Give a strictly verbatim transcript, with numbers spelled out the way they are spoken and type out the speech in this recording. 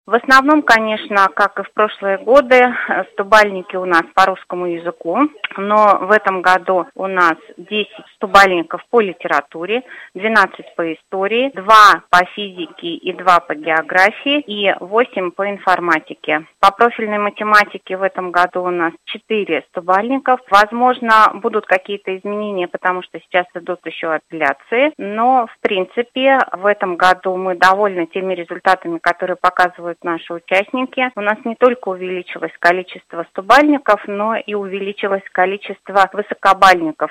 В основном, конечно, как и в прошлые годы, стобальники у нас по русскому языку, но в этом году у нас десять стобальников по литературе, двенадцать по истории, два по физике и два по географии и восемь по информатике. По профильной математике в этом году у нас четыре стобальников. Возможно, будут какие-то изменения, потому что сейчас идут еще апелляции, но, в принципе, в этом году мы довольны теми результатами, которые показывают наши участники. У нас не только увеличилось количество стобальников, но и увеличилось количество высокобальников.